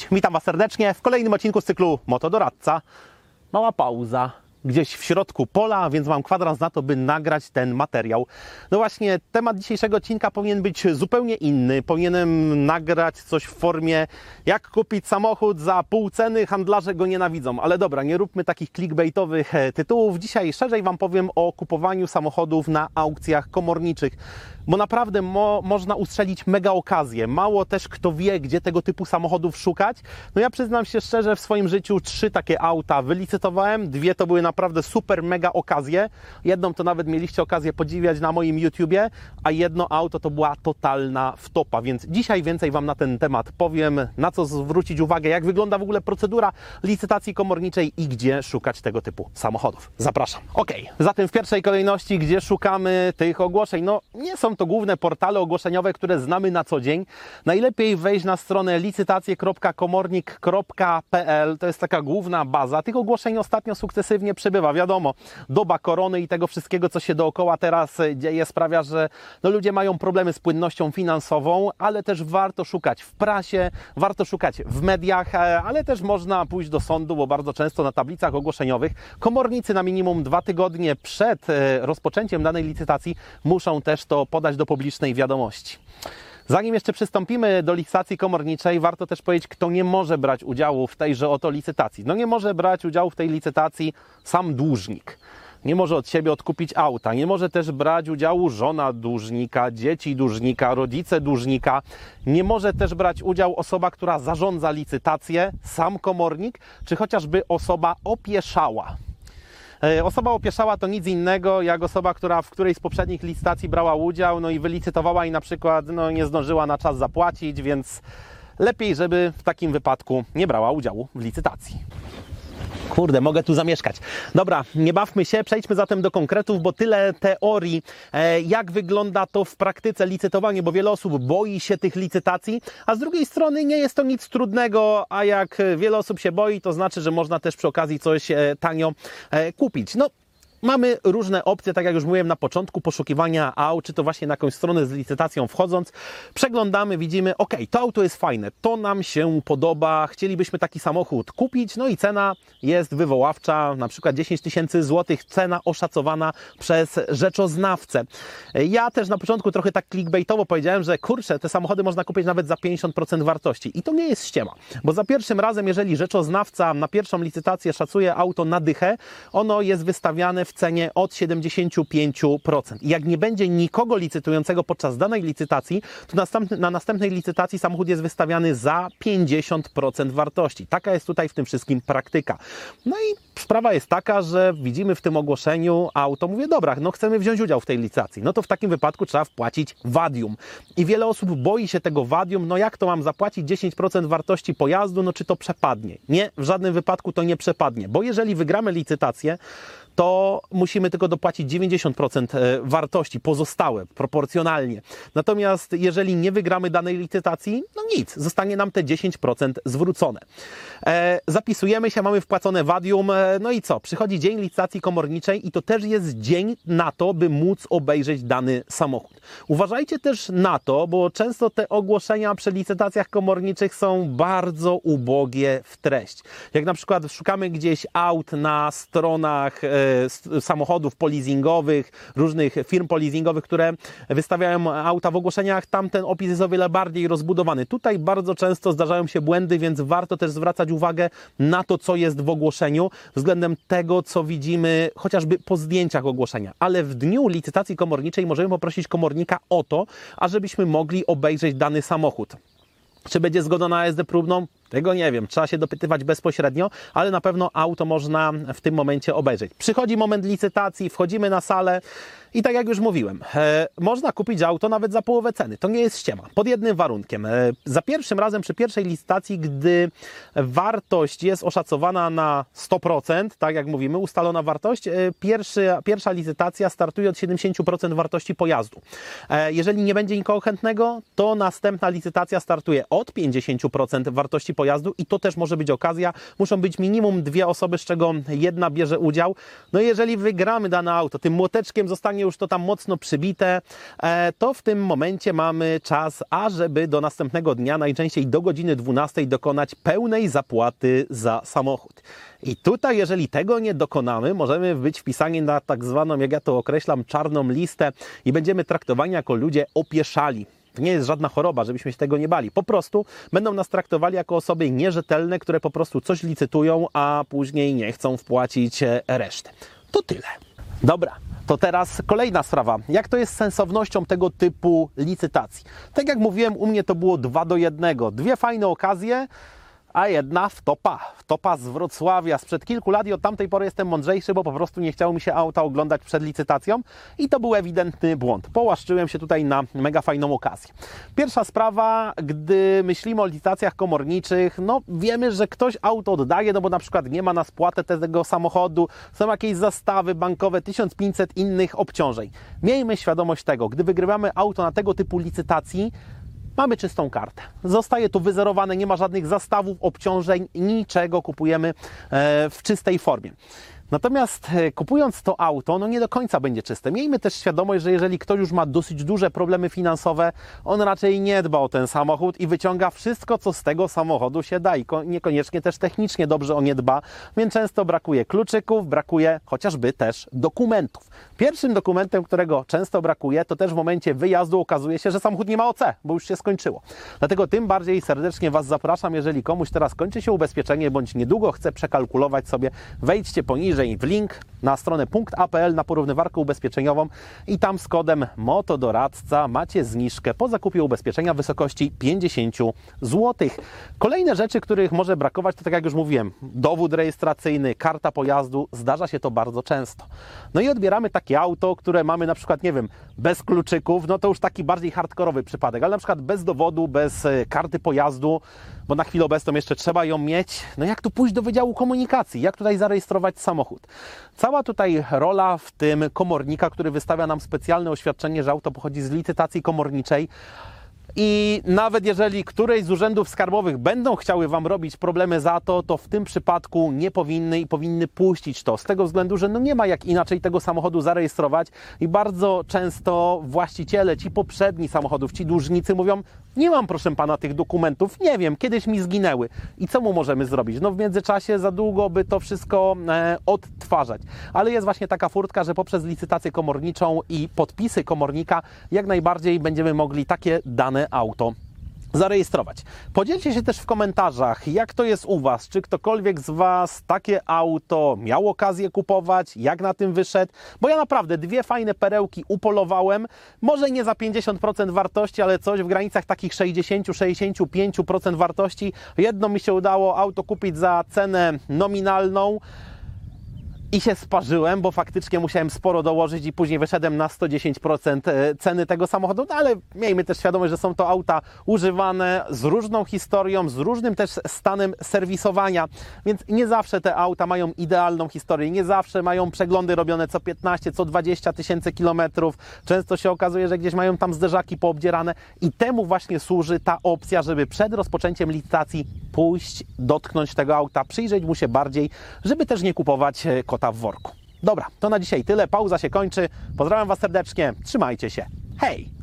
Cześć, witam Was serdecznie w kolejnym odcinku z cyklu Motodoradca. Mała pauza gdzieś w środku pola, więc mam kwadrans na to, by nagrać ten materiał. No właśnie, temat dzisiejszego odcinka powinien być zupełnie inny. Powinienem nagrać coś w formie, jak kupić samochód za pół ceny, handlarze go nienawidzą. Ale dobra, nie róbmy takich clickbaitowych tytułów. Dzisiaj szerzej Wam powiem o kupowaniu samochodów na aukcjach komorniczych. Bo naprawdę można ustrzelić mega okazję. Mało też kto wie, gdzie tego typu samochodów szukać. No ja przyznam się szczerze, w swoim życiu 3 takie auta wylicytowałem. 2 to były naprawdę super mega okazje. Jedną to nawet mieliście okazję podziwiać na moim YouTubie, a jedno auto to była totalna wtopa. Więc dzisiaj więcej Wam na ten temat powiem, na co zwrócić uwagę, jak wygląda w ogóle procedura licytacji komorniczej i gdzie szukać tego typu samochodów. Zapraszam. Ok, zatem w pierwszej kolejności, gdzie szukamy tych ogłoszeń? No nie są to główne portale ogłoszeniowe, które znamy na co dzień. Najlepiej wejść na stronę licytacje.komornik.pl. To jest taka główna baza. Tych ogłoszeń ostatnio sukcesywnie przybywa. Wiadomo, doba korony i tego wszystkiego, co się dookoła teraz dzieje, sprawia, że ludzie mają problemy z płynnością finansową, ale też warto szukać w prasie, warto szukać w mediach, ale też można pójść do sądu, bo bardzo często na tablicach ogłoszeniowych komornicy na minimum 2 tygodnie przed rozpoczęciem danej licytacji muszą też to podać do publicznej wiadomości. Zanim jeszcze przystąpimy do licytacji komorniczej, warto też powiedzieć, kto nie może brać udziału w tejże oto licytacji. No nie może brać udziału w tej licytacji sam dłużnik. Nie może od siebie odkupić auta. Nie może też brać udziału żona dłużnika, dzieci dłużnika, rodzice dłużnika. Nie może też brać udziału osoba, która zarządza licytację, sam komornik, czy chociażby osoba opieszała. Osoba opieszała to nic innego jak osoba, która w którejś z poprzednich licytacji brała udział, no i wylicytowała i na przykład nie zdążyła na czas zapłacić, więc lepiej, żeby w takim wypadku nie brała udziału w licytacji. Kurde, mogę tu zamieszkać. Dobra, nie bawmy się, przejdźmy zatem do konkretów, bo tyle teorii, jak wygląda to w praktyce licytowanie, bo wiele osób boi się tych licytacji, a z drugiej strony nie jest to nic trudnego, a jak wiele osób się boi, to znaczy, że można też przy okazji coś tanio kupić. No, mamy różne opcje, tak jak już mówiłem na początku, poszukiwania aut, czy to właśnie na jakąś stronę z licytacją wchodząc, przeglądamy, widzimy, ok, to auto jest fajne, to nam się podoba, chcielibyśmy taki samochód kupić, no i cena jest wywoławcza, na przykład 10 000 złotych, cena oszacowana przez rzeczoznawcę. Ja też na początku trochę tak clickbaitowo powiedziałem, że kurczę, te samochody można kupić nawet za 50% wartości i to nie jest ściema, bo za pierwszym razem, jeżeli rzeczoznawca na pierwszą licytację szacuje auto na dychę, ono jest wystawiane w cenie od 75%. I jak nie będzie nikogo licytującego podczas danej licytacji, to na następnej licytacji samochód jest wystawiany za 50% wartości. Taka jest tutaj w tym wszystkim praktyka. No i sprawa jest taka, że widzimy w tym ogłoszeniu auto, mówię, dobra, no chcemy wziąć udział w tej licytacji. No to w takim wypadku trzeba wpłacić wadium. I wiele osób boi się tego wadium, no jak to mam zapłacić 10% wartości pojazdu, no czy to przepadnie? Nie, w żadnym wypadku to nie przepadnie, bo jeżeli wygramy licytację, to musimy tylko dopłacić 90% wartości, pozostałe, proporcjonalnie. Natomiast jeżeli nie wygramy danej licytacji, no nic, zostanie nam te 10% zwrócone. Zapisujemy się, mamy wpłacone wadium, no i co? Przychodzi dzień licytacji komorniczej i to też jest dzień na to, by móc obejrzeć dany samochód. Uważajcie też na to, bo często te ogłoszenia przy licytacjach komorniczych są bardzo ubogie w treść. Jak na przykład szukamy gdzieś aut na stronach samochodów polizingowych, różnych firm polizingowych, które wystawiają auta w ogłoszeniach, tam ten opis jest o wiele bardziej rozbudowany. Tutaj bardzo często zdarzają się błędy, więc warto też zwracać uwagę na to, co jest w ogłoszeniu, względem tego, co widzimy chociażby po zdjęciach ogłoszenia. Ale w dniu licytacji komorniczej możemy poprosić komornika o to, ażebyśmy mogli obejrzeć dany samochód. Czy będzie zgoda na jazdę próbną? Tego nie wiem, trzeba się dopytywać bezpośrednio, ale na pewno auto można w tym momencie obejrzeć. Przychodzi moment licytacji, wchodzimy na salę i tak jak już mówiłem, można kupić auto nawet za połowę ceny. To nie jest ściema. Pod jednym warunkiem. Za pierwszym razem przy pierwszej licytacji, gdy wartość jest oszacowana na 100%, tak jak mówimy, ustalona wartość, pierwsza licytacja startuje od 70% wartości pojazdu. Jeżeli nie będzie nikogo chętnego, to następna licytacja startuje od 50% wartości pojazdu pojazdu i to też może być okazja. Muszą być minimum 2 osoby, z czego jedna bierze udział. No i jeżeli wygramy dane auto, tym młoteczkiem zostanie już to tam mocno przybite, to w tym momencie mamy czas, ażeby do następnego dnia, najczęściej do godziny 12 dokonać pełnej zapłaty za samochód. I tutaj, jeżeli tego nie dokonamy, możemy być wpisani na tak zwaną, jak ja to określam, czarną listę i będziemy traktowani jako ludzie opieszali. To nie jest żadna choroba, żebyśmy się tego nie bali. Po prostu będą nas traktowali jako osoby nierzetelne, które po prostu coś licytują, a później nie chcą wpłacić reszty. To tyle. Dobra, to teraz kolejna sprawa. Jak to jest z sensownością tego typu licytacji? Tak jak mówiłem, u mnie to było 2:1. 2 fajne okazje, a jedna wtopa z Wrocławia sprzed kilku lat i od tamtej pory jestem mądrzejszy, bo po prostu nie chciało mi się auta oglądać przed licytacją i to był ewidentny błąd. Połaszczyłem się tutaj na mega fajną okazję. Pierwsza sprawa, gdy myślimy o licytacjach komorniczych, no wiemy, że ktoś auto oddaje, no bo na przykład nie ma na spłatę tego samochodu, są jakieś zastawy bankowe, 1500 innych obciążeń. Miejmy świadomość tego, gdy wygrywamy auto na tego typu licytacji, mamy czystą kartę. Zostaje tu wyzerowane, nie ma żadnych zastawów, obciążeń, niczego, kupujemy w czystej formie. Natomiast kupując to auto, no nie do końca będzie czyste. Miejmy też świadomość, że jeżeli ktoś już ma dosyć duże problemy finansowe, on raczej nie dba o ten samochód i wyciąga wszystko, co z tego samochodu się da i niekoniecznie też technicznie dobrze o nie dba, więc często brakuje kluczyków, brakuje chociażby też dokumentów. Pierwszym dokumentem, którego często brakuje, to też w momencie wyjazdu okazuje się, że samochód nie ma OC, bo już się skończyło. Dlatego tym bardziej serdecznie Was zapraszam, jeżeli komuś teraz kończy się ubezpieczenie, bądź niedługo chce przekalkulować sobie, wejdźcie poniżej w link na stronę punkt.pl na porównywarkę ubezpieczeniową i tam z kodem MOTODORADCA macie zniżkę po zakupie ubezpieczenia w wysokości 50 zł. Kolejne rzeczy, których może brakować, to tak jak już mówiłem, dowód rejestracyjny, karta pojazdu, zdarza się to bardzo często. No i odbieramy takie auto, które mamy na przykład, nie wiem, bez kluczyków, no to już taki bardziej hardkorowy przypadek, ale na przykład bez dowodu, bez karty pojazdu, bo na chwilę obecną jeszcze trzeba ją mieć. No jak tu pójść do Wydziału Komunikacji? Jak tutaj zarejestrować samochód? Cała tutaj rola w tym komornika, który wystawia nam specjalne oświadczenie, że auto pochodzi z licytacji komorniczej. I nawet jeżeli któreś z urzędów skarbowych będą chciały Wam robić problemy za to, to w tym przypadku nie powinny i powinny puścić to. Z tego względu, że no nie ma jak inaczej tego samochodu zarejestrować i bardzo często właściciele, ci poprzedni samochodów, ci dłużnicy mówią: nie mam, proszę Pana, tych dokumentów, nie wiem, kiedyś mi zginęły. I co mu możemy zrobić? No w międzyczasie za długo by to wszystko odtwarzać. Ale jest właśnie taka furtka, że poprzez licytację komorniczą i podpisy komornika jak najbardziej będziemy mogli takie dane auto zarejestrować. Podzielcie się też w komentarzach, jak to jest u Was, czy ktokolwiek z Was takie auto miał okazję kupować, jak na tym wyszedł, bo ja naprawdę 2 fajne perełki upolowałem, może nie za 50% wartości, ale coś w granicach takich 60-65% wartości. Jedno mi się udało auto kupić za cenę nominalną i się sparzyłem, bo faktycznie musiałem sporo dołożyć i później wyszedłem na 110% ceny tego samochodu, no ale miejmy też świadomość, że są to auta używane z różną historią, z różnym też stanem serwisowania, więc nie zawsze te auta mają idealną historię, nie zawsze mają przeglądy robione co 15, co 20 tysięcy kilometrów, często się okazuje, że gdzieś mają tam zderzaki poobdzierane i temu właśnie służy ta opcja, żeby przed rozpoczęciem licytacji pójść, dotknąć tego auta, przyjrzeć mu się bardziej, żeby też nie kupować kota w worku. Dobra, to na dzisiaj tyle. Pauza się kończy. Pozdrawiam Was serdecznie. Trzymajcie się. Hej!